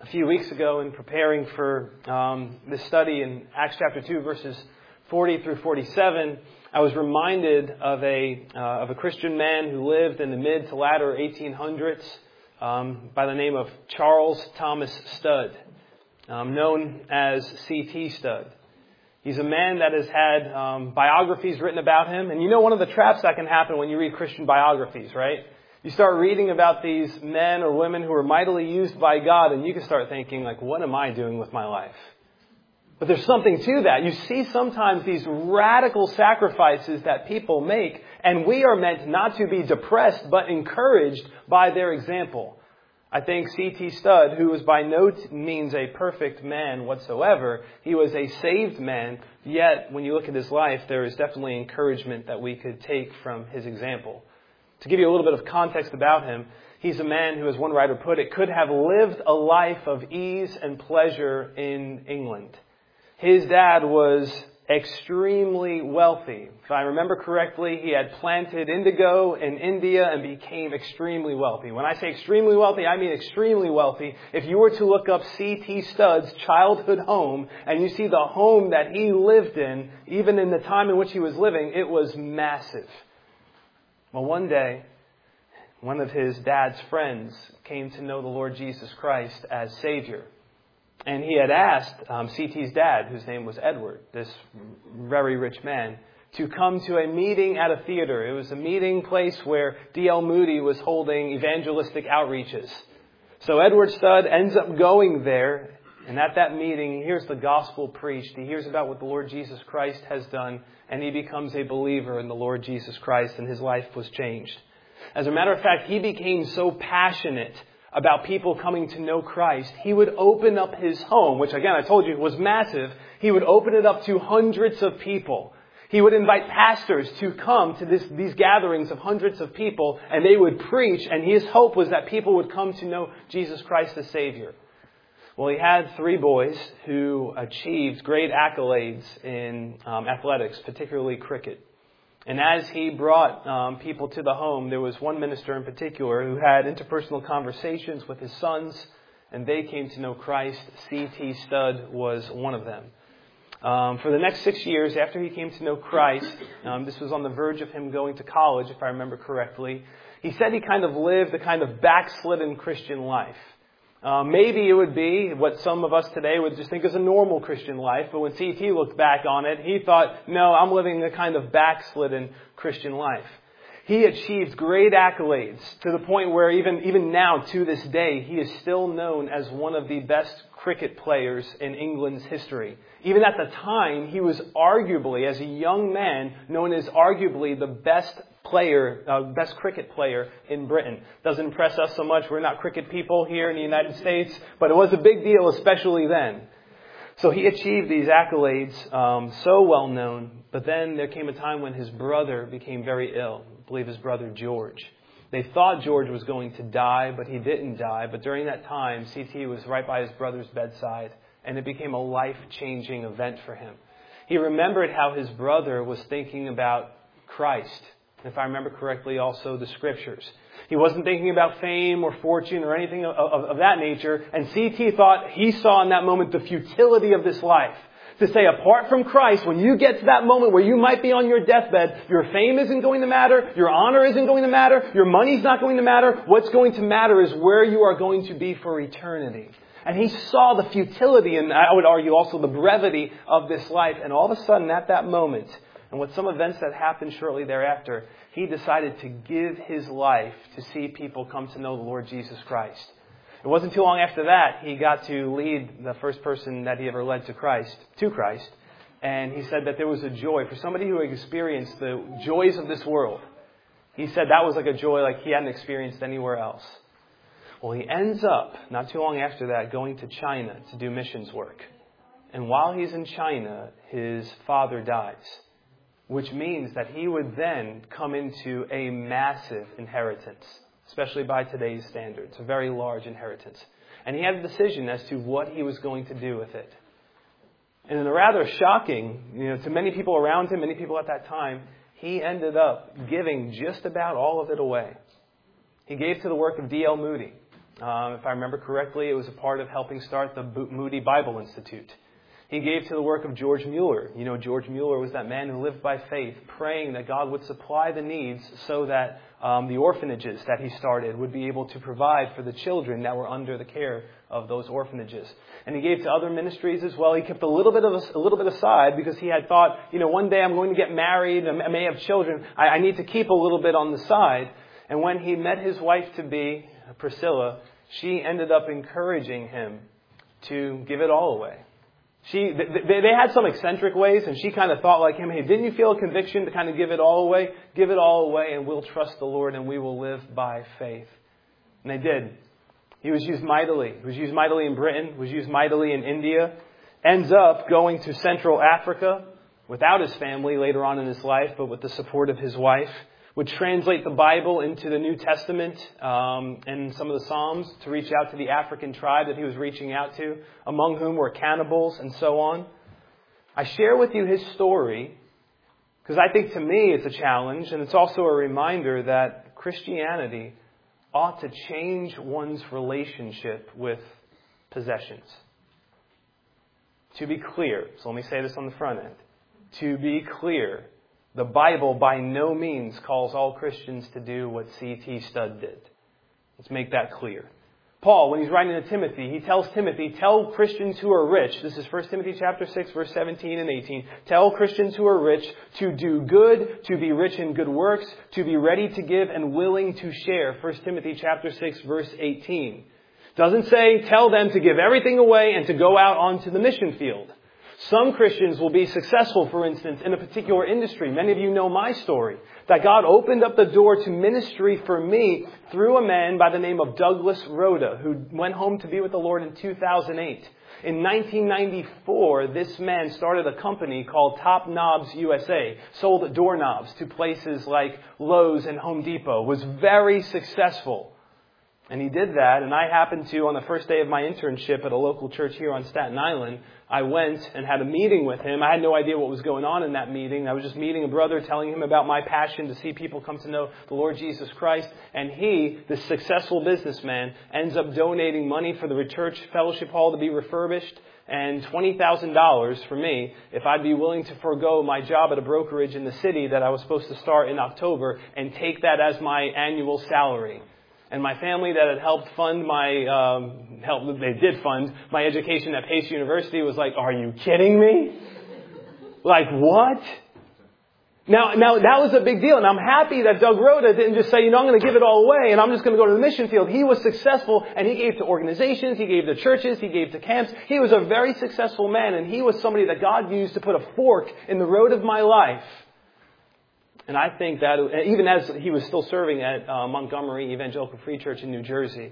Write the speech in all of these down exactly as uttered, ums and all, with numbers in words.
a few weeks ago in preparing for um, this study in Acts chapter two, verses forty through forty-seven, I was reminded of a uh, of a Christian man who lived in the mid to latter eighteen hundreds um, by the name of Charles Thomas Studd, um, known as C T Studd. He's a man that has had um, biographies written about him. And you know one of the traps that can happen when you read Christian biographies, right? You start reading about these men or women who are mightily used by God, and you can start thinking, like, what am I doing with my life? But there's something to that. You see sometimes these radical sacrifices that people make, and we are meant not to be depressed, but encouraged by their example. I think C T Studd, who was by no means a perfect man whatsoever, he was a saved man, yet when you look at his life, there is definitely encouragement that we could take from his example. To give you a little bit of context about him, he's a man who, as one writer put it, could have lived a life of ease and pleasure in England. His dad was extremely wealthy. If I remember correctly, he had planted indigo in India and became extremely wealthy. When I say extremely wealthy, I mean extremely wealthy. If you were to look up C T Studd's childhood home and you see the home that he lived in, even in the time in which he was living, it was massive. Well, one day, one of his dad's friends came to know the Lord Jesus Christ as Savior. And he had asked um, C T's dad, whose name was Edward, this very rich man, to come to a meeting at a theater. It was a meeting place where D L Moody was holding evangelistic outreaches. So Edward Studd ends up going there, and at that meeting, he hears the gospel preached. He hears about what the Lord Jesus Christ has done, and he becomes a believer in the Lord Jesus Christ, and his life was changed. As a matter of fact, he became so passionate about people coming to know Christ, he would open up his home, which again I told you was massive. He would open it up to hundreds of people. He would invite pastors to come to this, these gatherings of hundreds of people, and they would preach, and his hope was that people would come to know Jesus Christ as Savior. Well, he had three boys who achieved great accolades in um, athletics, particularly cricket. And as he brought um, people to the home, there was one minister in particular who had interpersonal conversations with his sons, and they came to know Christ. C T Studd was one of them. Um, for the next six years after he came to know Christ, um, this was on the verge of him going to college, if I remember correctly, he said he kind of lived a kind of backslidden Christian life. Uh, maybe it would be what some of us today would just think is a normal Christian life. But when C T looked back on it, he thought, no, I'm living a kind of backslidden Christian life. He achieved great accolades to the point where even, even now, to this day, he is still known as one of the best cricket players in England's history. Even at the time, he was arguably, as a young man, known as arguably the best player, uh, best cricket player in Britain. Doesn't impress us so much. We're not cricket people here in the United States, but it was a big deal, especially then. So he achieved these accolades, um, so well known. But then there came a time when his brother became very ill. I believe his brother George. They thought George was going to die, but he didn't die. But during that time, C T was right by his brother's bedside, and it became a life-changing event for him. He remembered how his brother was thinking about Christ. If I remember correctly, also the Scriptures. He wasn't thinking about fame or fortune or anything of, of, of that nature. And C T thought he saw in that moment the futility of this life. To say, apart from Christ, when you get to that moment where you might be on your deathbed, your fame isn't going to matter, your honor isn't going to matter, your money's not going to matter. What's going to matter is where you are going to be for eternity. And he saw the futility, and I would argue also the brevity of this life. And all of a sudden, at that moment, and with some events that happened shortly thereafter, he decided to give his life to see people come to know the Lord Jesus Christ. It wasn't too long after that he got to lead the first person that he ever led to Christ, to Christ. And he said that there was a joy for somebody who had experienced the joys of this world. He said that was like a joy like he hadn't experienced anywhere else. Well, he ends up, not too long after that, going to China to do missions work. And while he's in China, his father dies, which means that he would then come into a massive inheritance, especially by today's standards, a very large inheritance. And he had a decision as to what he was going to do with it. And in a rather shocking, you know, to many people around him, many people at that time, he ended up giving just about all of it away. He gave to the work of D L Moody. Um, if I remember correctly, it was a part of helping start the Moody Bible Institute. He gave to the work of George Mueller. You know, George Mueller was that man who lived by faith, praying that God would supply the needs so that um, the orphanages that he started would be able to provide for the children that were under the care of those orphanages. And he gave to other ministries as well. He kept a little bit of a, a little bit aside because he had thought, you know, one day I'm going to get married, I may have children. I, I need to keep a little bit on the side. And when he met his wife-to-be, Priscilla, she ended up encouraging him to give it all away. She, they, they had some eccentric ways, and she kind of thought like him, hey, didn't you feel a conviction to kind of give it all away? Give it all away, and we'll trust the Lord, and we will live by faith. And they did. He was used mightily. He was used mightily in Britain, was used mightily in India, ends up going to Central Africa without his family later on in his life, but with the support of his wife. Would translate the Bible into the New Testament um, and some of the Psalms to reach out to the African tribe that he was reaching out to, among whom were cannibals and so on. I share with you his story because I think to me it's a challenge, and it's also a reminder that Christianity ought to change one's relationship with possessions. To be clear, so let me say this on the front end. To be clear, the Bible by no means calls all Christians to do what C T Studd did. Let's make that clear. Paul, when he's writing to Timothy, he tells Timothy, tell Christians who are rich, this is First Timothy chapter six, verse seventeen and eighteen, tell Christians who are rich to do good, to be rich in good works, to be ready to give and willing to share. First Timothy chapter six, verse eighteen. Doesn't say tell them to give everything away and to go out onto the mission field. Some Christians will be successful, for instance, in a particular industry. Many of you know my story. That God opened up the door to ministry for me through a man by the name of Douglas Rhoda, who went home to be with the Lord in two thousand eight. In nineteen ninety-four, this man started a company called Top Knobs U S A, sold doorknobs to places like Lowe's and Home Depot, was very successful. And he did that, and I happened to, on the first day of my internship at a local church here on Staten Island, I went and had a meeting with him. I had no idea what was going on in that meeting. I was just meeting a brother, telling him about my passion to see people come to know the Lord Jesus Christ. And he, this successful businessman, ends up donating money for the church fellowship hall to be refurbished, and twenty thousand dollars for me if I'd be willing to forego my job at a brokerage in the city that I was supposed to start in October and take that as my annual salary. And my family that had helped fund my, um, help, they did fund my education at Pace University was like, are you kidding me? Like, what? Now, now that was a big deal. And I'm happy that Doug Rhoda didn't just say, you know, I'm going to give it all away and I'm just going to go to the mission field. He was successful and he gave to organizations, he gave to churches, he gave to camps. He was a very successful man, and he was somebody that God used to put a fork in the road of my life. And I think that, even as he was still serving at uh, Montgomery Evangelical Free Church in New Jersey.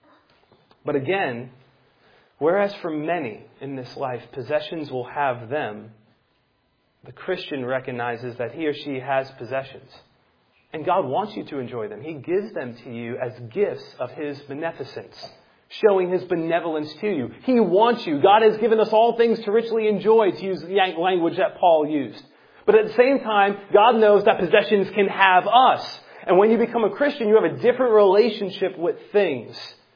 But again, whereas for many in this life, possessions will have them, the Christian recognizes that he or she has possessions. And God wants you to enjoy them. He gives them to you as gifts of His beneficence, showing His benevolence to you. He wants you. God has given us all things to richly enjoy, to use the language that Paul used. But at the same time, God knows that possessions can have us. And when you become a Christian, you have a different relationship with things.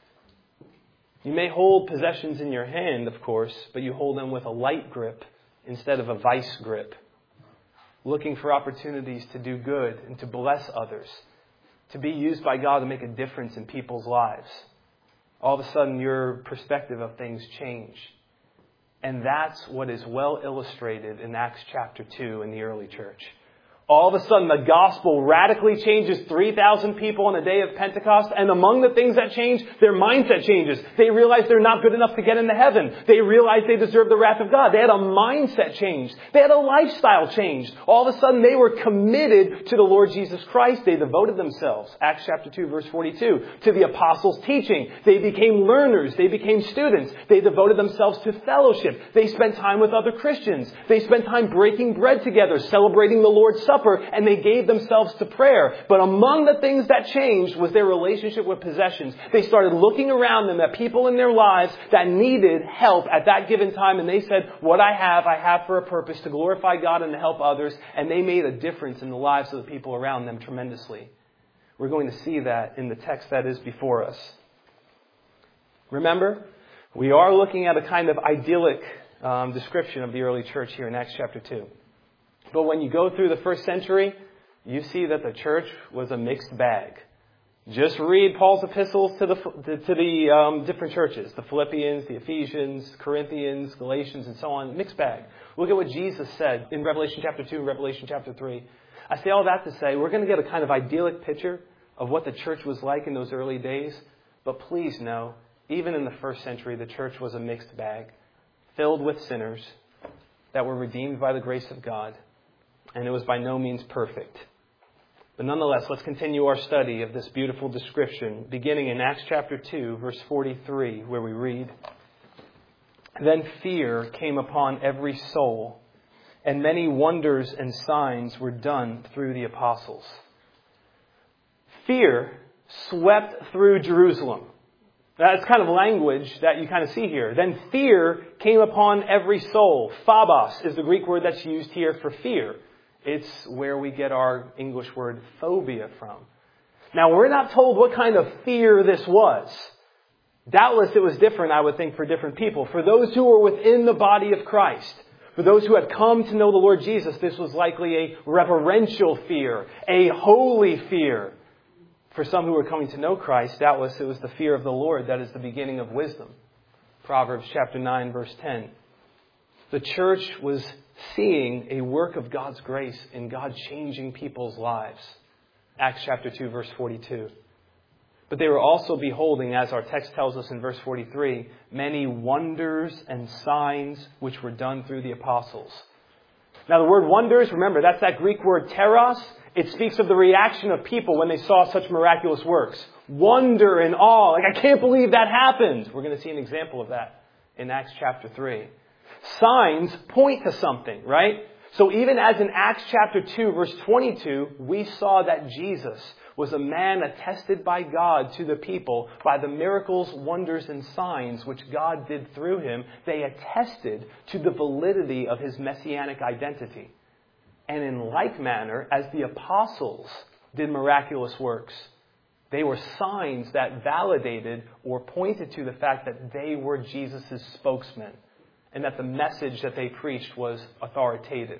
You may hold possessions in your hand, of course, but you hold them with a light grip instead of a vice grip. Looking for opportunities to do good and to bless others. To be used by God to make a difference in people's lives. All of a sudden, your perspective of things change. And that's what is well illustrated in Acts chapter two in the early church. All of a sudden, the gospel radically changes three thousand people on the day of Pentecost. And among the things that change, their mindset changes. They realize they're not good enough to get into heaven. They realize they deserve the wrath of God. They had a mindset change. They had a lifestyle change. All of a sudden, they were committed to the Lord Jesus Christ. They devoted themselves, Acts chapter two, verse forty-two, to the apostles' teaching. They became learners. They became students. They devoted themselves to fellowship. They spent time with other Christians. They spent time breaking bread together, celebrating the Lord's Supper. And they gave themselves to prayer. But among the things that changed was their relationship with possessions. They started looking around them at people in their lives that needed help at that given time. And they said, what I have, I have for a purpose to glorify God and to help others. And they made a difference in the lives of the people around them tremendously. We're going to see that in the text that is before us. Remember, we are looking at a kind of idyllic um, description of the early church here in Acts chapter two. But when you go through the first century, you see that the church was a mixed bag. Just read Paul's epistles to the to the um, different churches, the Philippians, the Ephesians, Corinthians, Galatians, and so on. Mixed bag. Look at what Jesus said in Revelation chapter two and Revelation chapter three. I say all that to say we're going to get a kind of idyllic picture of what the church was like in those early days. But please know, even in the first century, the church was a mixed bag, filled with sinners that were redeemed by the grace of God. And it was by no means perfect. But nonetheless, let's continue our study of this beautiful description, beginning in Acts chapter two, verse forty-three, where we read, "Then fear came upon every soul, and many wonders and signs were done through the apostles." Fear swept through Jerusalem. That's kind of language that you kind of see here. Then fear came upon every soul. Phobos is the Greek word that's used here for fear. It's where we get our English word phobia from. Now, we're not told what kind of fear this was. Doubtless it was different, I would think, for different people. For those who were within the body of Christ, for those who had come to know the Lord Jesus, this was likely a reverential fear, a holy fear. For some who were coming to know Christ, doubtless it was the fear of the Lord that is the beginning of wisdom. Proverbs chapter nine, verse ten. The church was seeing a work of God's grace in God changing people's lives. Acts chapter two, verse forty-two. But they were also beholding, as our text tells us in verse forty-three, many wonders and signs which were done through the apostles. Now the word wonders, remember, that's that Greek word teros. It speaks of the reaction of people when they saw such miraculous works. Wonder and awe. Like, I can't believe that happened. We're going to see an example of that in Acts chapter three. Signs point to something, right? So even as in Acts chapter two, verse twenty-two, we saw that Jesus was a man attested by God to the people by the miracles, wonders, and signs which God did through him. They attested to the validity of his messianic identity. And in like manner, as the apostles did miraculous works, they were signs that validated or pointed to the fact that they were Jesus' spokesmen and that the message that they preached was authoritative.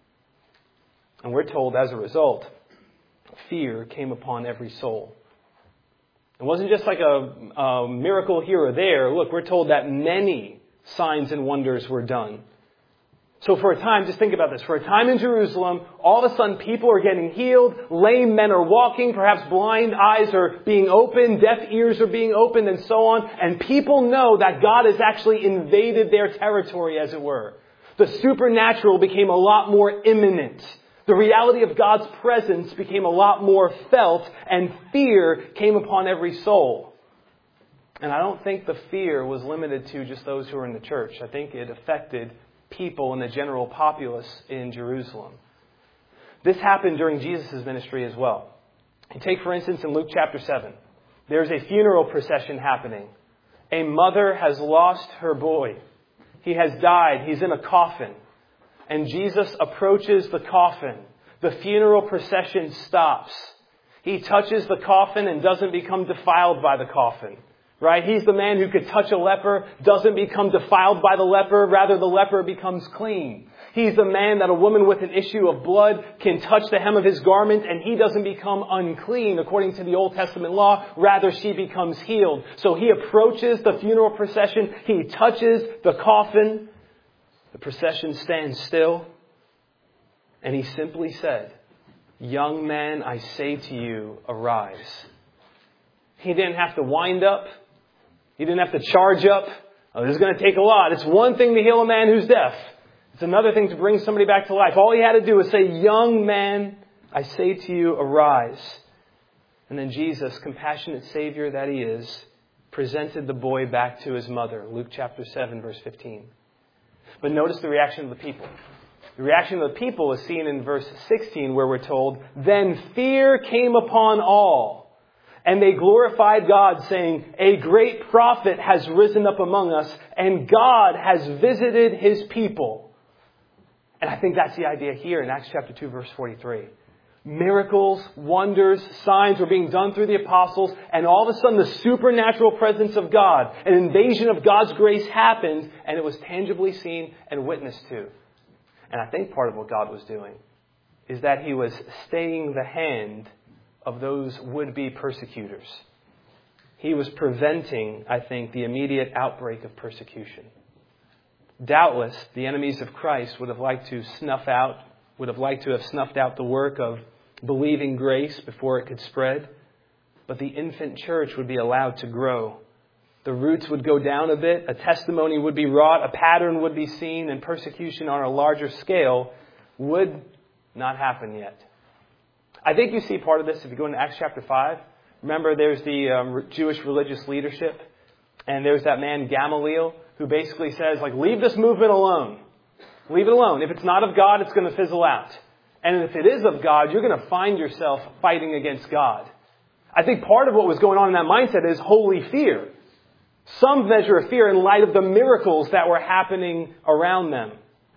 And we're told as a result, fear came upon every soul. It wasn't just like a, a miracle here or there. Look, we're told that many signs and wonders were done. So for a time, just think about this. For a time in Jerusalem, all of a sudden people are getting healed. Lame men are walking. Perhaps blind eyes are being opened. Deaf ears are being opened and so on. And people know that God has actually invaded their territory, as it were. The supernatural became a lot more imminent. The reality of God's presence became a lot more felt, and fear came upon every soul. And I don't think the fear was limited to just those who were in the church. I think it affected people in the general populace in Jerusalem. This happened during Jesus' ministry as well. You take, for instance, in Luke chapter seven. There's a funeral procession happening. A mother has lost her boy. He has died. He's in a coffin. And Jesus approaches the coffin. The funeral procession stops. He touches the coffin and doesn't become defiled by the coffin. Right? He's the man who could touch a leper, doesn't become defiled by the leper, rather the leper becomes clean. He's the man that a woman with an issue of blood can touch the hem of his garment and he doesn't become unclean according to the Old Testament law, rather she becomes healed. So he approaches the funeral procession, he touches the coffin, the procession stands still, and he simply said, "Young man, I say to you, arise." He didn't have to wind up. He didn't have to charge up. Oh, this is going to take a lot. It's one thing to heal a man who's deaf. It's another thing to bring somebody back to life. All he had to do was say, "Young man, I say to you, arise." And then Jesus, compassionate Savior that he is, presented the boy back to his mother. Luke chapter seven, verse fifteen. But notice the reaction of the people. The reaction of the people is seen in verse sixteen, where we're told, "Then fear came upon all. And they glorified God, saying, 'A great prophet has risen up among us, and God has visited his people.'" And I think that's the idea here in Acts chapter two, verse forty-three. Miracles, wonders, signs were being done through the apostles, and all of a sudden the supernatural presence of God, an invasion of God's grace happened, and it was tangibly seen and witnessed to. And I think part of what God was doing is that He was staying the hand of those would-be persecutors. He was preventing, I think, the immediate outbreak of persecution. Doubtless, the enemies of Christ would have liked to snuff out, would have liked to have snuffed out the work of believing grace before it could spread. But the infant church would be allowed to grow. The roots would go down a bit, a testimony would be wrought, a pattern would be seen, and persecution on a larger scale would not happen yet. I think you see part of this if you go into Acts chapter five. Remember, there's the um, Jewish religious leadership, and there's that man Gamaliel who basically says, like, leave this movement alone. Leave it alone. If it's not of God, it's going to fizzle out. And if it is of God, you're going to find yourself fighting against God. I think part of what was going on in that mindset is holy fear. Some measure of fear in light of the miracles that were happening around them.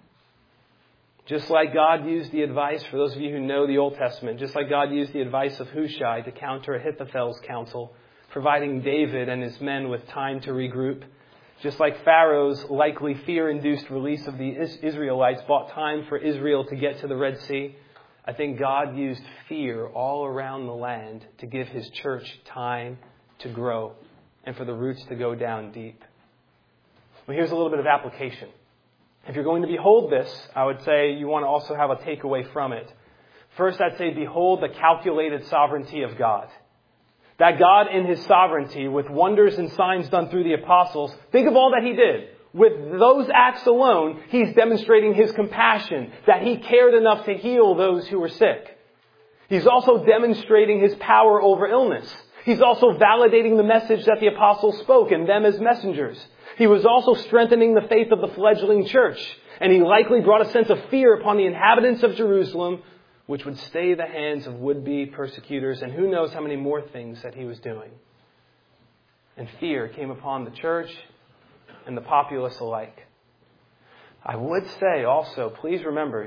Just like God used the advice, for those of you who know the Old Testament, just like God used the advice of Hushai to counter Ahithophel's counsel, providing David and his men with time to regroup. Just like Pharaoh's likely fear-induced release of the Israelites bought time for Israel to get to the Red Sea, I think God used fear all around the land to give His church time to grow and for the roots to go down deep. Well, here's a little bit of application. If you're going to behold this, I would say you want to also have a takeaway from it. First, I'd say behold the calculated sovereignty of God. That God in His sovereignty, with wonders and signs done through the apostles, think of all that He did. With those acts alone, He's demonstrating His compassion, that He cared enough to heal those who were sick. He's also demonstrating His power over illness. He's also validating the message that the apostles spoke and them as messengers. He was also strengthening the faith of the fledgling church. And He likely brought a sense of fear upon the inhabitants of Jerusalem, which would stay the hands of would-be persecutors, and who knows how many more things that He was doing. And fear came upon the church and the populace alike. I would say also, please remember,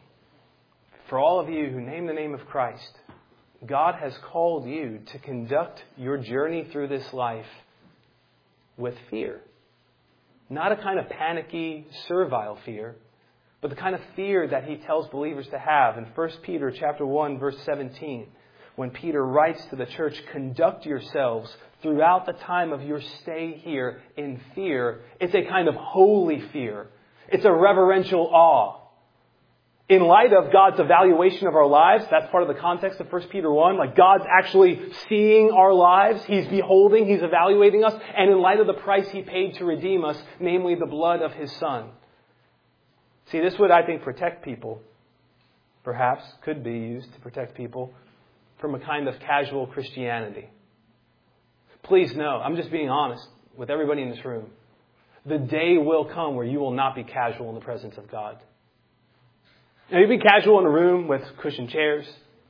for all of you who name the name of Christ, God has called you to conduct your journey through this life with fear. Not a kind of panicky, servile fear, but the kind of fear that He tells believers to have. In First Peter chapter one, verse seventeen, when Peter writes to the church, conduct yourselves throughout the time of your stay here in fear. It's a kind of holy fear. It's a reverential awe. In light of God's evaluation of our lives, that's part of the context of First Peter one, like God's actually seeing our lives. He's beholding, He's evaluating us, and in light of the price He paid to redeem us, namely the blood of His Son. See, this would, I think, protect people, perhaps could be used to protect people from a kind of casual Christianity. Please know, I'm just being honest with everybody in this room. The day will come where you will not be casual in the presence of God. Now, you'll be casual in a room with cushioned chairs,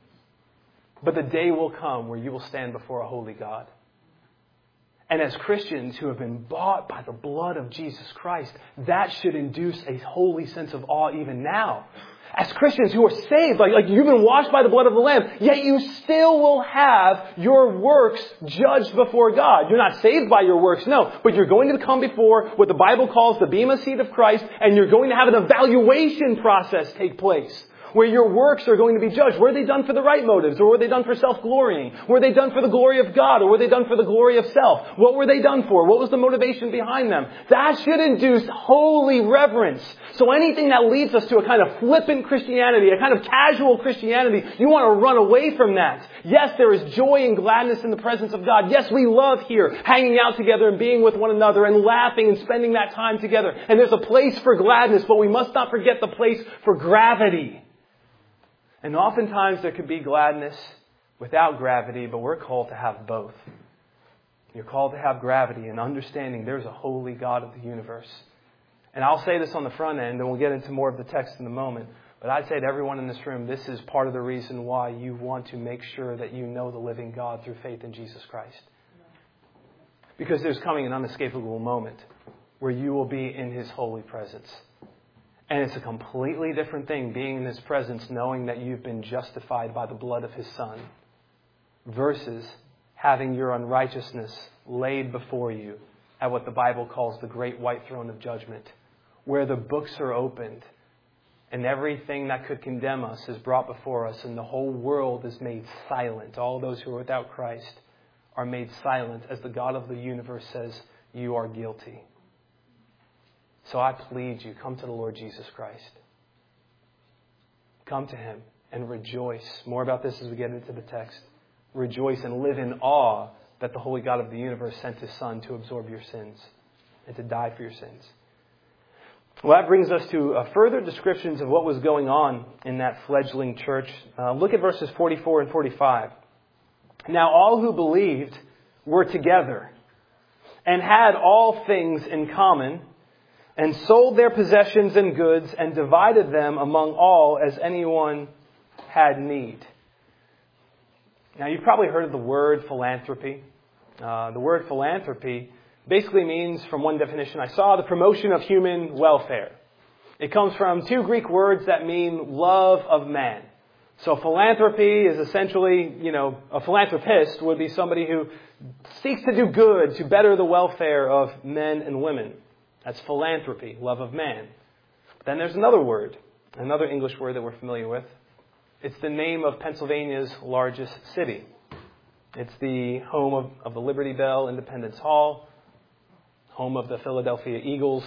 but the day will come where you will stand before a holy God. And as Christians who have been bought by the blood of Jesus Christ, that should induce a holy sense of awe even now. As Christians who are saved, like, like you've been washed by the blood of the Lamb, yet you still will have your works judged before God. You're not saved by your works, no, but you're going to come before what the Bible calls the bema seat of Christ, and you're going to have an evaluation process take place, where your works are going to be judged. Were they done for the right motives? Or were they done for self-glorying? Were they done for the glory of God? Or were they done for the glory of self? What were they done for? What was the motivation behind them? That should induce holy reverence. So anything that leads us to a kind of flippant Christianity, a kind of casual Christianity, you want to run away from that. Yes, there is joy and gladness in the presence of God. Yes, we love here hanging out together and being with one another and laughing and spending that time together. And there's a place for gladness, but we must not forget the place for gravity. And oftentimes there could be gladness without gravity, but we're called to have both. You're called to have gravity and understanding there's a holy God of the universe. And I'll say this on the front end, and we'll get into more of the text in a moment. But I'd say to everyone in this room, this is part of the reason why you want to make sure that you know the living God through faith in Jesus Christ. Because there's coming an unescapable moment where you will be in His holy presence. And it's a completely different thing being in His presence, knowing that you've been justified by the blood of His Son, versus having your unrighteousness laid before you at what the Bible calls the great white throne of judgment, where the books are opened and everything that could condemn us is brought before us, and the whole world is made silent. All those who are without Christ are made silent as the God of the universe says, you are guilty. So I plead you, come to the Lord Jesus Christ. Come to Him and rejoice. More about this as we get into the text. Rejoice and live in awe that the holy God of the universe sent His Son to absorb your sins and to die for your sins. Well, that brings us to uh, further descriptions of what was going on in that fledgling church. Uh, look at verses forty-four and forty-five. Now all who believed were together and had all things in common, and sold their possessions and goods and divided them among all as anyone had need. Now, you've probably heard of the word philanthropy. Uh, the word philanthropy basically means, from one definition I saw, the promotion of human welfare. It comes from two Greek words that mean love of man. So philanthropy is essentially, you know, a philanthropist would be somebody who seeks to do good to better the welfare of men and women. That's philanthropy, love of man. Then there's another word, another English word that we're familiar with. It's the name of Pennsylvania's largest city. It's the home of, of the Liberty Bell Independence Hall, home of the Philadelphia Eagles.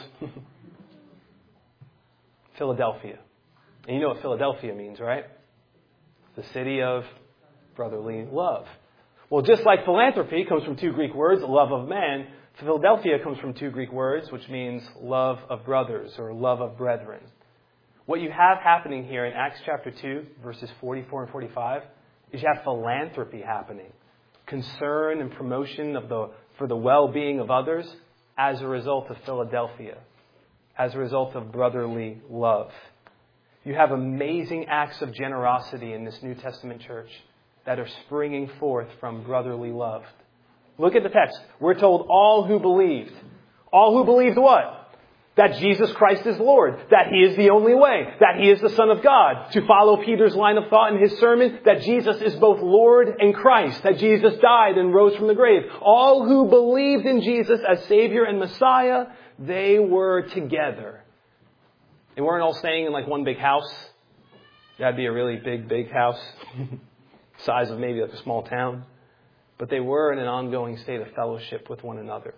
Philadelphia. And you know what Philadelphia means, right? The city of brotherly love. Well, just like philanthropy comes from two Greek words, love of man, Philadelphia comes from two Greek words, which means love of brothers or love of brethren. What you have happening here in Acts chapter two, verses forty-four and forty-five, is you have philanthropy happening. Concern and promotion of the for the well-being of others as a result of Philadelphia, as a result of brotherly love. You have amazing acts of generosity in this New Testament church that are springing forth from brotherly love. Look at the text. We're told all who believed. All who believed what? That Jesus Christ is Lord. That He is the only way. That He is the Son of God. To follow Peter's line of thought in his sermon, that Jesus is both Lord and Christ. That Jesus died and rose from the grave. All who believed in Jesus as Savior and Messiah, they were together. They weren't all staying in like one big house. That'd be a really big, big house. Size of maybe like a small town. But they were in an ongoing state of fellowship with one another.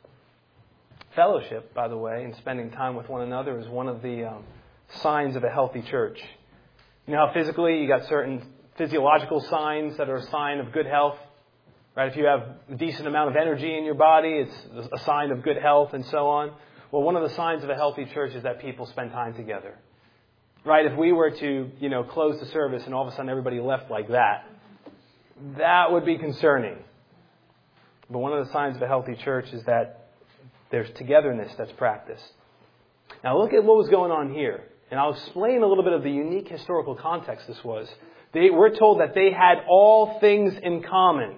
Fellowship, by the way, and spending time with one another is one of the um, signs of a healthy church. You know how physically you got certain physiological signs that are a sign of good health? Right? If you have a decent amount of energy in your body, it's a sign of good health and so on. Well, one of the signs of a healthy church is that people spend time together. Right? If we were to, you know, close the service and all of a sudden everybody left like that, that would be concerning. But one of the signs of a healthy church is that there's togetherness that's practiced. Now look at what was going on here. And I'll explain a little bit of the unique historical context this was. They were told that they had all things in common.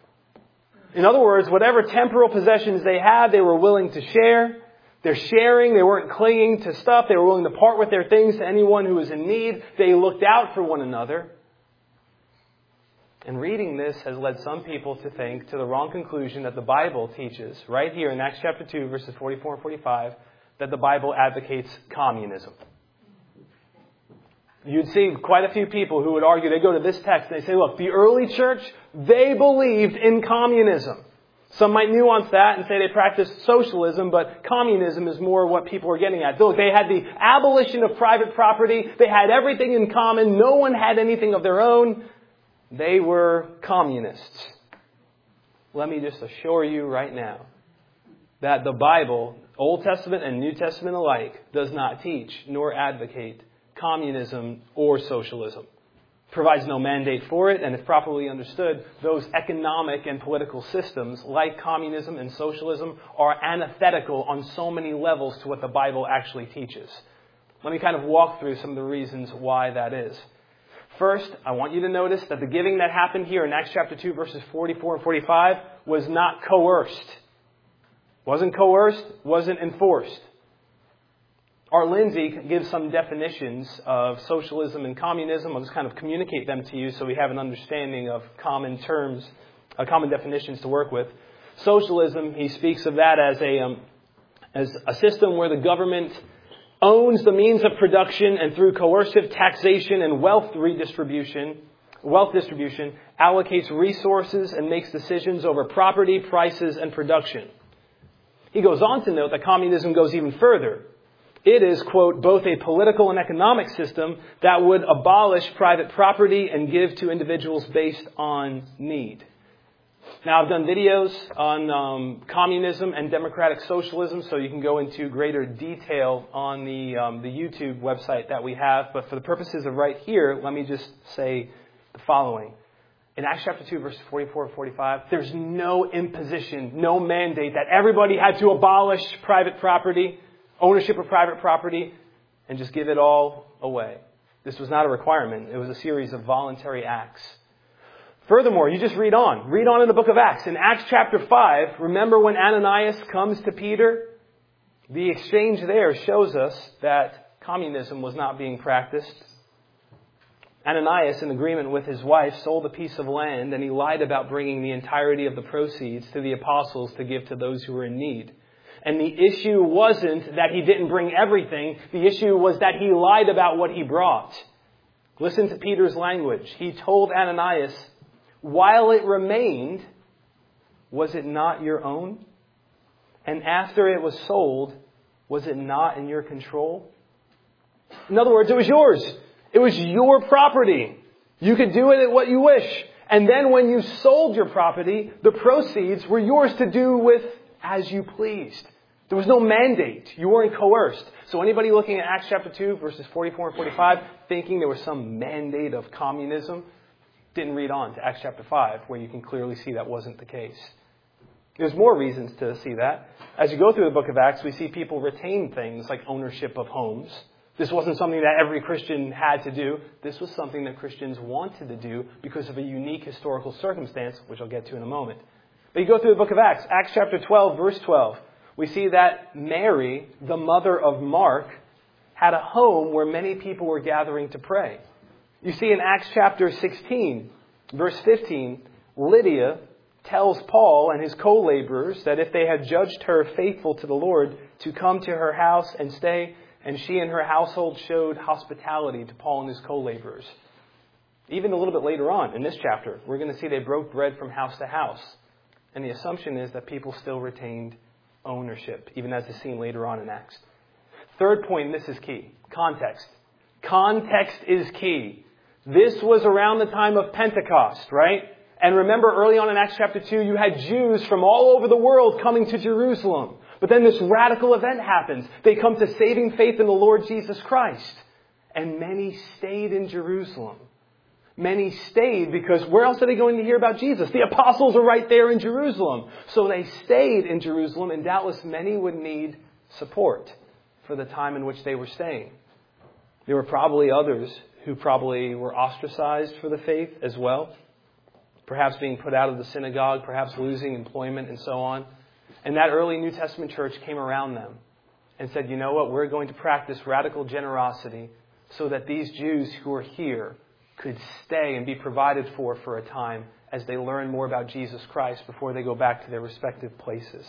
In other words, whatever temporal possessions they had, they were willing to share. They're sharing. They weren't clinging to stuff. They were willing to part with their things to anyone who was in need. They looked out for one another. And reading this has led some people to think to the wrong conclusion that the Bible teaches, right here in Acts chapter two, verses forty-four and forty-five, that the Bible advocates communism. You'd see quite a few people who would argue, they go to this text and they say, look, the early church, they believed in communism. Some might nuance that and say they practiced socialism, but communism is more what people are getting at. Look, they had the abolition of private property. They had everything in common. No one had anything of their own. They were communists. Let me just assure you right now that the Bible, Old Testament and New Testament alike, does not teach nor advocate communism or socialism. Provides no mandate for it, and if properly understood, those economic and political systems like communism and socialism are antithetical on so many levels to what the Bible actually teaches. Let me kind of walk through some of the reasons why that is. First, I want you to notice that the giving that happened here in Acts chapter two, verses forty-four and forty-five, was not coerced. Wasn't coerced, wasn't enforced. Art Lindsay gives some definitions of socialism and communism. I'll just kind of communicate them to you so we have an understanding of common terms, uh, common definitions to work with. Socialism, he speaks of that as a um, as a system where the government owns the means of production and through coercive taxation and wealth redistribution, wealth distribution, allocates resources and makes decisions over property, prices, and production. He goes on to note that communism goes even further. It is, quote, both a political and economic system that would abolish private property and give to individuals based on need. Now, I've done videos on um, communism and democratic socialism, so you can go into greater detail on the um, the YouTube website that we have. But for the purposes of right here, let me just say the following. In Acts chapter two, verses forty-four and forty-five, there's no imposition, no mandate that everybody had to abolish private property, ownership of private property, and just give it all away. This was not a requirement. It was a series of voluntary acts. Furthermore, you just read on. Read on in the book of Acts. In Acts chapter five, remember when Ananias comes to Peter? The exchange there shows us that communism was not being practiced. Ananias, in agreement with his wife, sold a piece of land, and he lied about bringing the entirety of the proceeds to the apostles to give to those who were in need. And the issue wasn't that he didn't bring everything. The issue was that he lied about what he brought. Listen to Peter's language. He told Ananias, while it remained, was it not your own? And after it was sold, was it not in your control? In other words, it was yours. It was your property. You could do with it what you wish. And then when you sold your property, the proceeds were yours to do with as you pleased. There was no mandate. You weren't coerced. So anybody looking at Acts chapter two, verses forty-four and forty-five, thinking there was some mandate of communism, didn't read on to Acts chapter five, where you can clearly see that wasn't the case. There's more reasons to see that. As you go through the book of Acts, we see people retain things like ownership of homes. This wasn't something that every Christian had to do. This was something that Christians wanted to do because of a unique historical circumstance, which I'll get to in a moment. But you go through the book of Acts, Acts chapter twelve, verse twelve. We see that Mary, the mother of Mark, had a home where many people were gathering to pray. You see in Acts chapter sixteen, verse fifteen, Lydia tells Paul and his co-laborers that if they had judged her faithful to the Lord, to come to her house and stay, and she and her household showed hospitality to Paul and his co-laborers. Even a little bit later on in this chapter, we're going to see they broke bread from house to house. And the assumption is that people still retained ownership, even as is seen later on in Acts. Third point, and this is key, context. Context is key. This was around the time of Pentecost, right? And remember early on in Acts chapter two, you had Jews from all over the world coming to Jerusalem. But then this radical event happens. They come to saving faith in the Lord Jesus Christ. And many stayed in Jerusalem. Many stayed because where else are they going to hear about Jesus? The apostles are right there in Jerusalem. So they stayed in Jerusalem, and doubtless many would need support for the time in which they were staying. There were probably others who probably were ostracized for the faith as well. Perhaps being put out of the synagogue, perhaps losing employment and so on. And that early New Testament church came around them and said, you know what, we're going to practice radical generosity so that these Jews who are here could stay and be provided for for a time as they learn more about Jesus Christ before they go back to their respective places.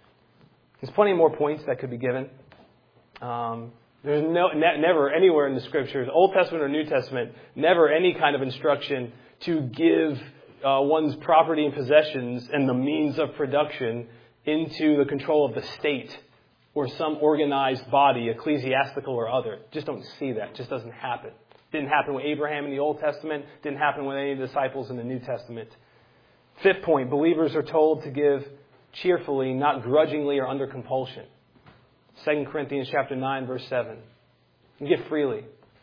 There's plenty more points that could be given. Um, there's no, ne- never anywhere in the Scriptures, Old Testament or New Testament, never any kind of instruction to give uh, one's property and possessions and the means of production into the control of the state or some organized body, ecclesiastical or other. Just don't see that. It just doesn't happen. Didn't happen with Abraham in the Old Testament. Didn't happen with any of the disciples in the New Testament. Fifth point, believers are told to give cheerfully, not grudgingly or under compulsion. Second Corinthians chapter nine, verse seven. And give freely.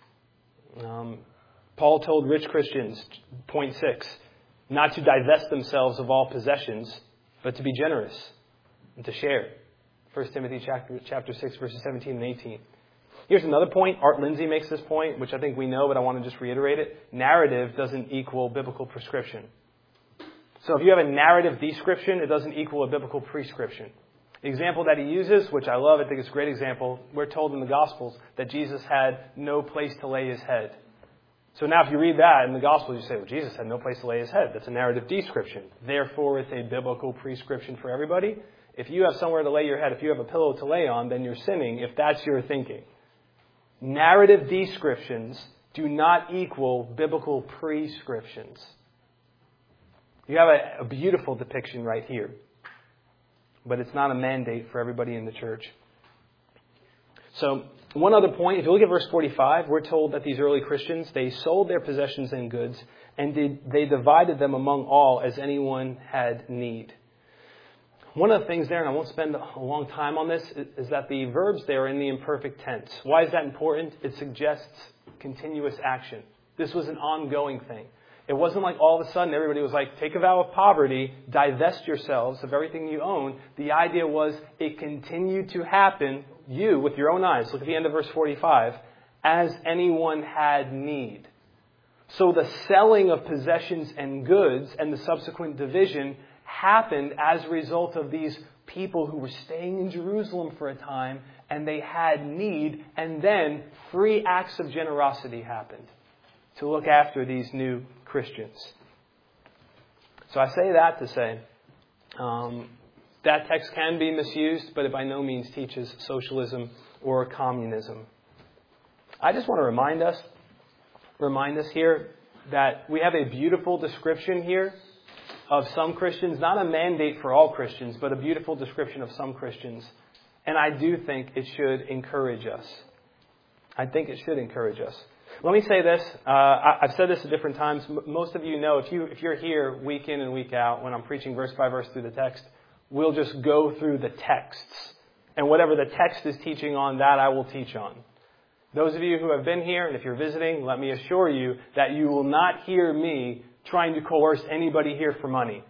Um, Paul told rich Christians, point six, not to divest themselves of all possessions, but to be generous and to share. First Timothy chapter, chapter six, verses seventeen and eighteen. Here's another point. Art Lindsay makes this point, which I think we know, but I want to just reiterate it. Narrative doesn't equal biblical prescription. So if you have a narrative description, it doesn't equal a biblical prescription. The example that he uses, which I love, I think it's a great example, we're told in the Gospels that Jesus had no place to lay his head. So now if you read that in the Gospels, you say, well, Jesus had no place to lay his head. That's a narrative description. Therefore, it's a biblical prescription for everybody. If you have somewhere to lay your head, if you have a pillow to lay on, then you're sinning if that's your thinking. Narrative descriptions do not equal biblical prescriptions. You have a, a beautiful depiction right here. But it's not a mandate for everybody in the church. So, one other point, if you look at verse forty-five, we're told that these early Christians, they sold their possessions and goods, and did, they divided them among all as anyone had need. One of the things there, and I won't spend a long time on this, is that the verbs there are in the imperfect tense. Why is that important? It suggests continuous action. This was an ongoing thing. It wasn't like all of a sudden everybody was like, take a vow of poverty, divest yourselves of everything you own. The idea was it continued to happen, you, with your own eyes. Look at the end of verse forty-five. As anyone had need. So the selling of possessions and goods and the subsequent division happened as a result of these people who were staying in Jerusalem for a time and they had need, and then free acts of generosity happened to look after these new Christians. So I say that to say um, that text can be misused, but it by no means teaches socialism or communism. I just want to remind us, remind us here that we have a beautiful description here of some Christians, not a mandate for all Christians, but a beautiful description of some Christians. And I do think it should encourage us. I think it should encourage us. Let me say this. Uh, I, I've said this at different times. M- most of you know, if, you, if you're here week in and week out, when I'm preaching verse by verse through the text, we'll just go through the texts. And whatever the text is teaching on, that I will teach on. Those of you who have been here, and if you're visiting, let me assure you that you will not hear me trying to coerce anybody here for money.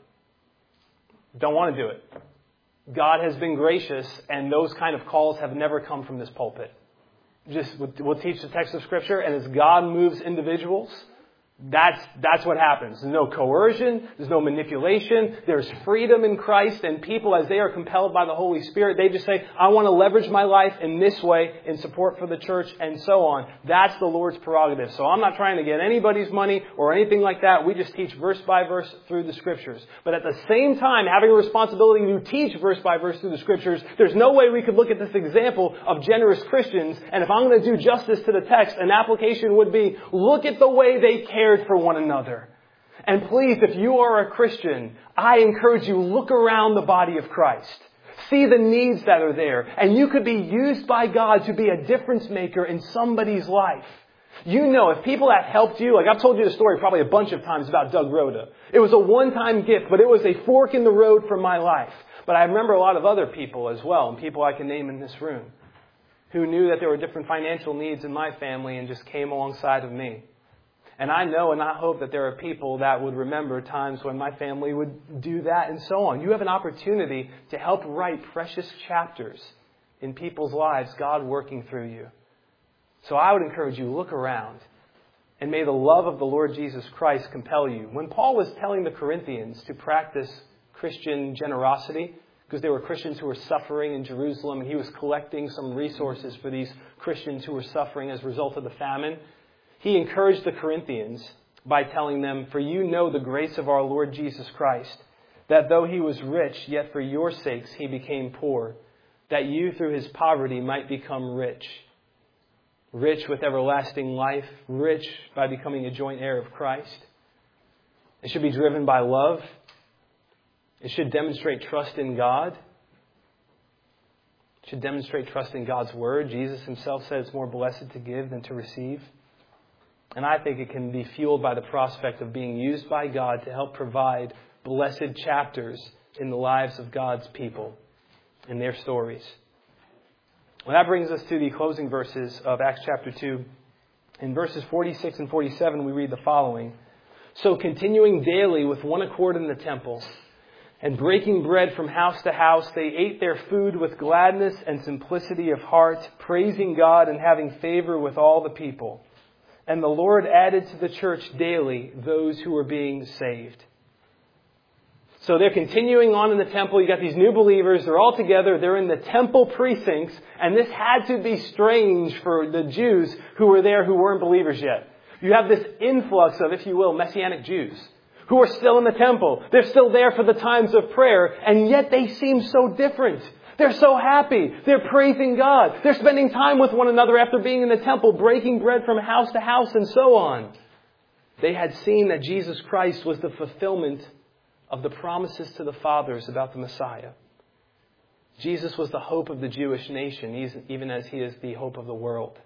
Don't want to do it. God has been gracious, and those kind of calls have never come from this pulpit. Just we'll teach the text of Scripture, and as God moves individuals, that's that's what happens. There's no coercion. There's no manipulation. There's freedom in Christ, and people, as they are compelled by the Holy Spirit, they just say, I want to leverage my life in this way in support for the church, and so on. That's the Lord's prerogative. So I'm not trying to get anybody's money or anything like that. We just teach verse by verse through the Scriptures. But at the same time, having a responsibility to teach verse by verse through the Scriptures, there's no way we could look at this example of generous Christians, and if I'm going to do justice to the text, an application would be, look at the way they cared for one another. And please, if you are a Christian, I encourage you, look around the body of Christ. See the needs that are there. And you could be used by God to be a difference maker in somebody's life. You know, if people have helped you, like I've told you the story probably a bunch of times about Doug Rhoda. It was a one-time gift, but it was a fork in the road for my life. But I remember a lot of other people as well, and people I can name in this room, who knew that there were different financial needs in my family and just came alongside of me. And I know and I hope that there are people that would remember times when my family would do that and so on. You have an opportunity to help write precious chapters in people's lives, God working through you. So I would encourage you, look around, and may the love of the Lord Jesus Christ compel you. When Paul was telling the Corinthians to practice Christian generosity, because there were Christians who were suffering in Jerusalem, and he was collecting some resources for these Christians who were suffering as a result of the famine, he encouraged the Corinthians by telling them, for you know the grace of our Lord Jesus Christ, that though he was rich, yet for your sakes he became poor, that you through his poverty might become rich. Rich with everlasting life, rich by becoming a joint heir of Christ. It should be driven by love. It should demonstrate trust in God. It should demonstrate trust in God's Word. Jesus himself said it's more blessed to give than to receive. And I think it can be fueled by the prospect of being used by God to help provide blessed chapters in the lives of God's people, in their stories. Well, that brings us to the closing verses of Acts chapter two. In verses forty-six and forty-seven, we read the following. So continuing daily with one accord in the temple, and breaking bread from house to house, they ate their food with gladness and simplicity of heart, praising God and having favor with all the people. And the Lord added to the church daily those who were being saved. So they're continuing on in the temple. You got these new believers. They're all together. They're in the temple precincts. And this had to be strange for the Jews who were there who weren't believers yet. You have this influx of, if you will, Messianic Jews who are still in the temple. They're still there for the times of prayer. And yet they seem so different. They're so happy. They're praising God. They're spending time with one another after being in the temple, breaking bread from house to house and so on. They had seen that Jesus Christ was the fulfillment of the promises to the fathers about the Messiah. Jesus was the hope of the Jewish nation, even as he is the hope of the world.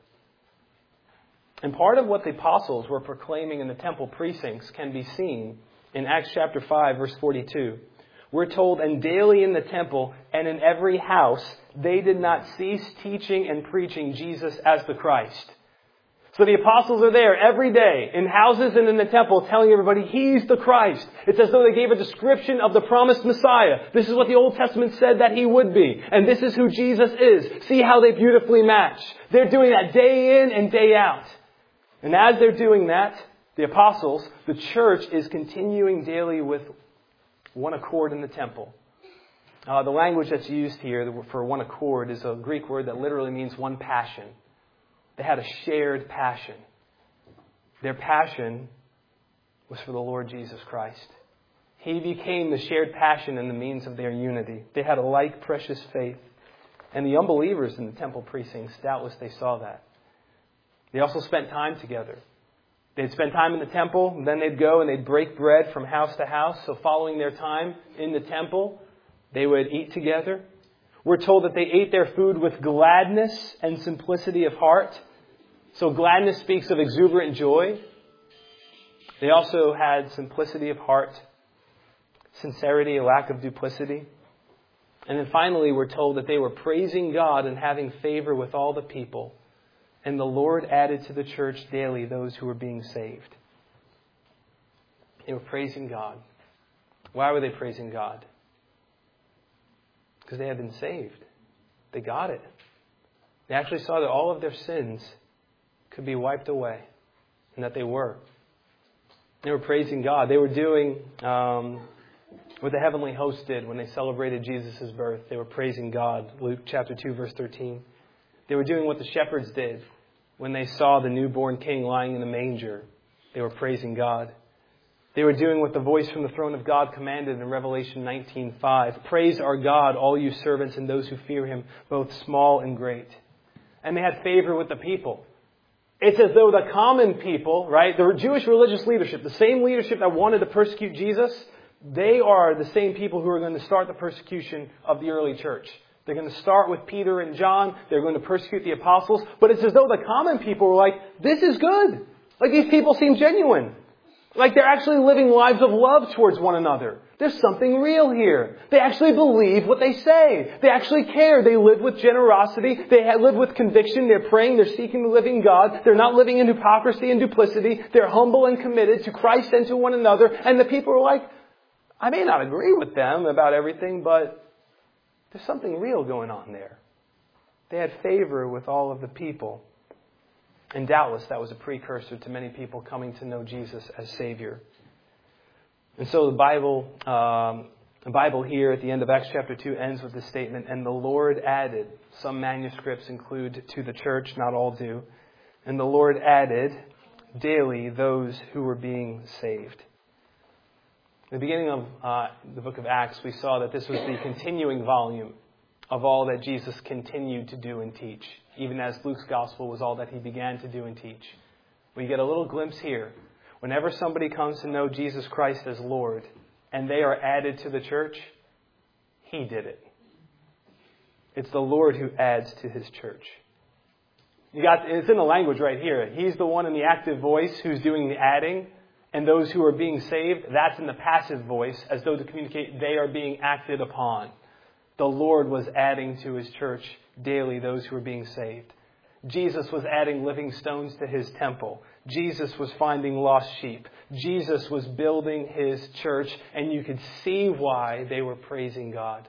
And part of what the apostles were proclaiming in the temple precincts can be seen in Acts chapter five, verse forty-two. We're told, and daily in the temple and in every house, they did not cease teaching and preaching Jesus as the Christ. So the apostles are there every day in houses and in the temple telling everybody He's the Christ. It's as though they gave a description of the promised Messiah. This is what the Old Testament said that He would be. And this is who Jesus is. See how they beautifully match. They're doing that day in and day out. And as they're doing that, the apostles, the church is continuing daily with one accord in the temple. Uh, the language that's used here for one accord is a Greek word that literally means one passion. They had a shared passion. Their passion was for the Lord Jesus Christ. He became the shared passion and the means of their unity. They had a like precious faith. And the unbelievers in the temple precincts, doubtless they saw that. They also spent time together. They'd spend time in the temple, and then they'd go and they'd break bread from house to house. So following their time in the temple, they would eat together. We're told that they ate their food with gladness and simplicity of heart. So gladness speaks of exuberant joy. They also had simplicity of heart, sincerity, a lack of duplicity. And then finally, we're told that they were praising God and having favor with all the people. And the Lord added to the church daily those who were being saved. They were praising God. Why were they praising God? Because they had been saved. They got it. They actually saw that all of their sins could be wiped away. And that they were. They were praising God. They were doing um, what the heavenly host did when they celebrated Jesus' birth. They were praising God. Luke chapter two, verse thirteen. They were doing what the shepherds did when they saw the newborn king lying in a manger. They were praising God. They were doing what the voice from the throne of God commanded in Revelation nineteen five. Praise our God, all you servants and those who fear Him, both small and great. And they had favor with the people. It's as though the common people, right, the Jewish religious leadership, the same leadership that wanted to persecute Jesus, they are the same people who are going to start the persecution of the early church. They're going to start with Peter and John. They're going to persecute the apostles. But it's as though the common people were like, this is good. Like these people seem genuine. Like they're actually living lives of love towards one another. There's something real here. They actually believe what they say. They actually care. They live with generosity. They live with conviction. They're praying. They're seeking the living God. They're not living in hypocrisy and duplicity. They're humble and committed to Christ and to one another. And the people are like, I may not agree with them about everything, but there's something real going on there. They had favor with all of the people. And doubtless that was a precursor to many people coming to know Jesus as Savior. And so the Bible, um, the Bible here at the end of Acts chapter two ends with this statement, and the Lord added. Some manuscripts include to the church, not all do. And the Lord added daily those who were being saved. At the beginning of uh, the book of Acts, we saw that this was the continuing volume of all that Jesus continued to do and teach, even as Luke's gospel was all that He began to do and teach. We get a little glimpse here. Whenever somebody comes to know Jesus Christ as Lord and they are added to the church, He did it. It's the Lord who adds to His church. You got, it's in the language right here. He's the one in the active voice who's doing the adding. And those who are being saved, that's in the passive voice, as though to communicate they are being acted upon. The Lord was adding to His church daily those who were being saved. Jesus was adding living stones to His temple. Jesus was finding lost sheep. Jesus was building His church, and you could see why they were praising God.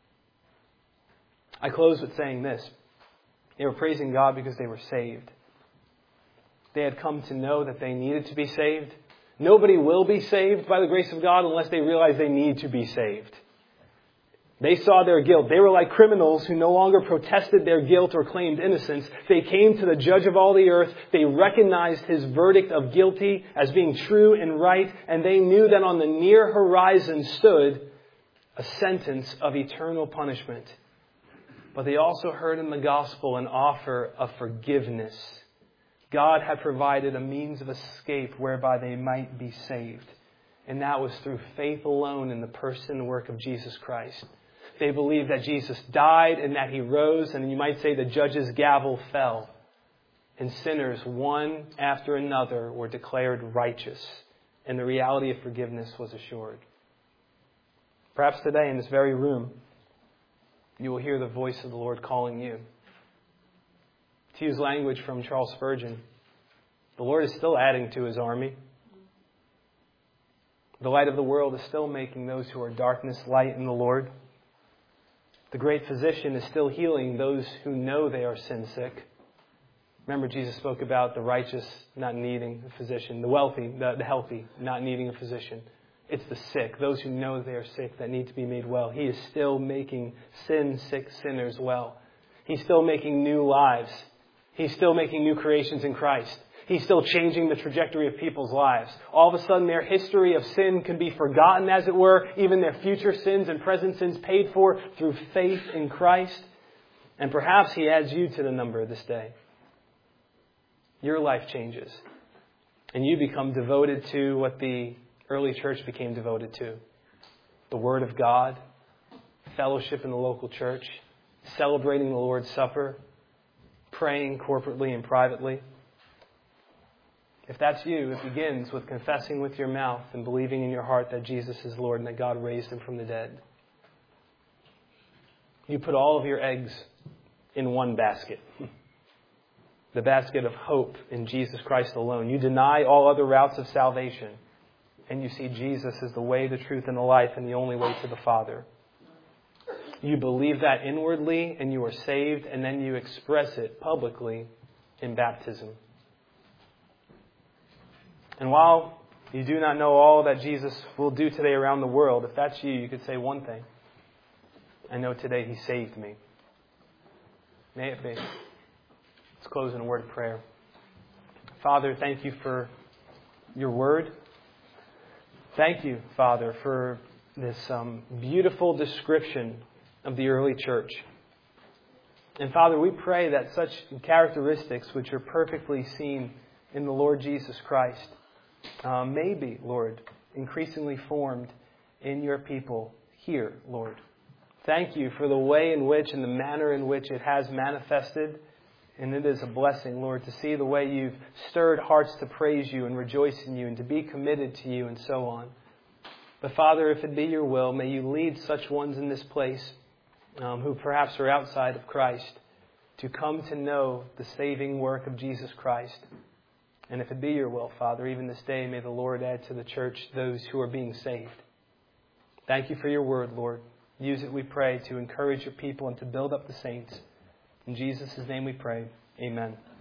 I close with saying this. They were praising God because they were saved. They had come to know that they needed to be saved. Nobody will be saved by the grace of God unless they realize they need to be saved. They saw their guilt. They were like criminals who no longer protested their guilt or claimed innocence. They came to the judge of all the earth. They recognized his verdict of guilty as being true and right. And they knew that on the near horizon stood a sentence of eternal punishment. But they also heard in the gospel an offer of forgiveness. God had provided a means of escape whereby they might be saved. And that was through faith alone in the person and work of Jesus Christ. They believed that Jesus died and that he rose, and you might say the judge's gavel fell. And sinners, one after another, were declared righteous, and the reality of forgiveness was assured. Perhaps today in this very room, you will hear the voice of the Lord calling you. To use language from Charles Spurgeon, the Lord is still adding to his army. The light of the world is still making those who are darkness light in the Lord. The great physician is still healing those who know they are sin sick. Remember, Jesus spoke about the righteous not needing a physician, the wealthy, the, the healthy not needing a physician. It's the sick, those who know they are sick, that need to be made well. He is still making sin-sick sinners well. He's still making new lives. He's still making new creations in Christ. He's still changing the trajectory of people's lives. All of a sudden, their history of sin can be forgotten, as it were. Even their future sins and present sins paid for through faith in Christ. And perhaps he adds you to the number this day. Your life changes. And you become devoted to what the early church became devoted to. The Word of God, fellowship in the local church, celebrating the Lord's Supper, praying corporately and privately. If that's you, it begins with confessing with your mouth and believing in your heart that Jesus is Lord and that God raised him from the dead. You put all of your eggs in one basket. The basket of hope in Jesus Christ alone. You deny all other routes of salvation. And you see Jesus as the way, the truth, and the life, and the only way to the Father. You believe that inwardly and you are saved, and then you express it publicly in baptism. And while you do not know all that Jesus will do today around the world, if that's you, you could say one thing. I know today he saved me. May it be. Let's close in a word of prayer. Father, thank you for your word. Thank you, Father, for this um, beautiful description of the early church. And Father, we pray that such characteristics which are perfectly seen in the Lord Jesus Christ uh, may be, Lord, increasingly formed in your people here, Lord. Thank you for the way in which and the manner in which it has manifested. And it is a blessing, Lord, to see the way you've stirred hearts to praise you and rejoice in you and to be committed to you and so on. But Father, if it be your will, may you lead such ones in this place um, who perhaps are outside of Christ to come to know the saving work of Jesus Christ. And if it be your will, Father, even this day, may the Lord add to the church those who are being saved. Thank you for your word, Lord. Use it, we pray, to encourage your people and to build up the saints. In Jesus' name we pray. Amen.